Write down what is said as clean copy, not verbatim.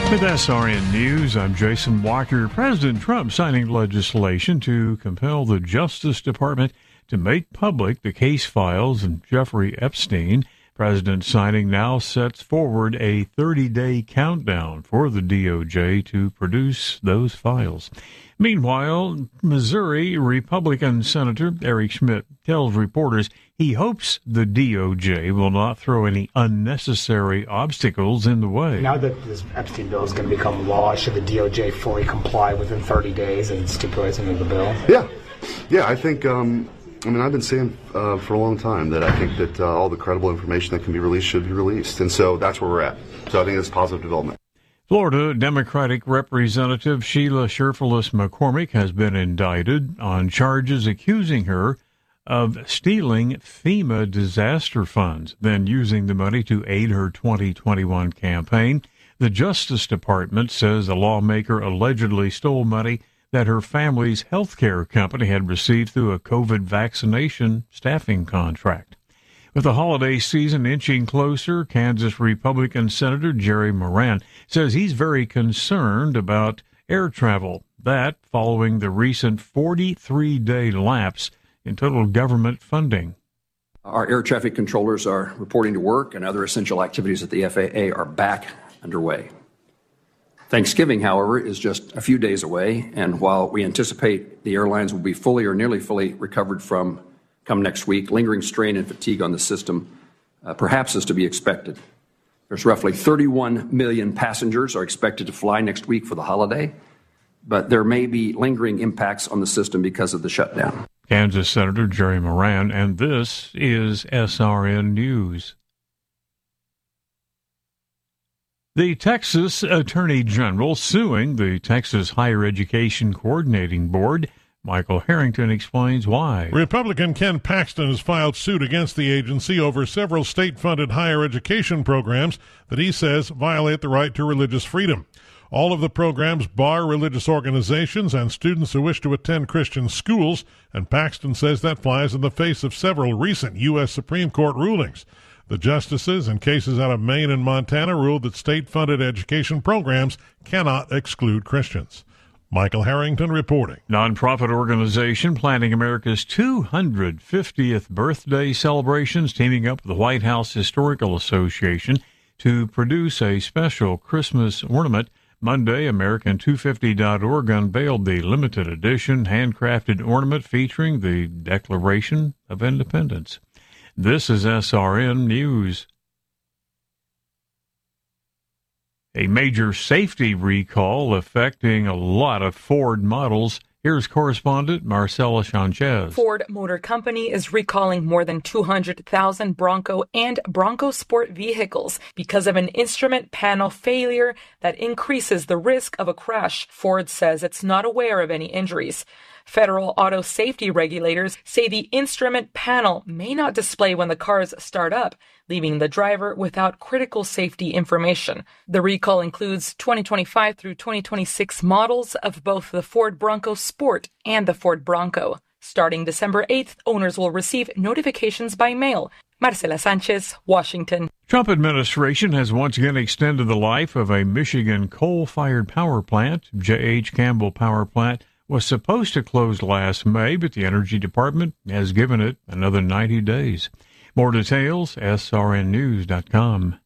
With SRN News, I'm Jason Walker. President Trump signing legislation to compel the Justice Department to make public the case files of Jeffrey Epstein. President signing now sets forward a 30-day countdown for the DOJ to produce those files. Meanwhile, Missouri Republican Senator Eric Schmidt tells reporters he hopes the DOJ will not throw any unnecessary obstacles in the way. Now that this Epstein bill is going to become law, should the DOJ fully comply within 30 days and stipulation of the bill? Yeah, I think, I've been saying for a long time that I think that all the credible information that can be released should be released. And so that's where we're at. So I think it's a positive development. Florida Democratic Representative Sheila Sherfilis McCormick has been indicted on charges accusing her of stealing FEMA disaster funds, then using the money to aid her 2021 campaign. The Justice Department says the lawmaker allegedly stole money that her family's health care company had received through a COVID vaccination staffing contract. With the holiday season inching closer, Kansas Republican Senator Jerry Moran says he's very concerned about air travel. That following the recent 43-day lapse in total government funding. Our air traffic controllers are reporting to work, and other essential activities at the FAA are back underway. Thanksgiving, however, is just a few days away, and while we anticipate the airlines will be fully or nearly fully recovered from come next week, lingering strain and fatigue on the system perhaps is to be expected. There's roughly 31 million passengers are expected to fly next week for the holiday, but there may be lingering impacts on the system because of the shutdown. Kansas Senator Jerry Moran, and this is SRN News. The Texas Attorney General suing the Texas Higher Education Coordinating Board. Michael Harrington explains why. Republican Ken Paxton has filed suit against the agency over several state-funded higher education programs that he says violate the right to religious freedom. All of the programs bar religious organizations and students who wish to attend Christian schools, and Paxton says that flies in the face of several recent U.S. Supreme Court rulings. The justices in cases out of Maine and Montana ruled that state-funded education programs cannot exclude Christians. Michael Harrington reporting. Nonprofit organization planning America's 250th birthday celebrations, teaming up with the White House Historical Association to produce a special Christmas ornament. Monday, American250.org unveiled the limited edition handcrafted ornament featuring the Declaration of Independence. This is SRN News. A major safety recall affecting a lot of Ford models. Here's correspondent Marcela Sanchez. Ford Motor Company is recalling more than 200,000 Bronco and Bronco Sport vehicles because of an instrument panel failure that increases the risk of a crash. Ford says it's not aware of any injuries. Federal auto safety regulators say the instrument panel may not display when the cars start up, leaving the driver without critical safety information. The recall includes 2025 through 2026 models of both the Ford Bronco Sport and the Ford Bronco. Starting December 8th, owners will receive notifications by mail. Marcela Sanchez, Washington. Trump administration has once again extended the life of a Michigan coal-fired power plant. J.H. Campbell Power Plant was supposed to close last May, but the Energy Department has given it another 90 days. More details, srnnews.com.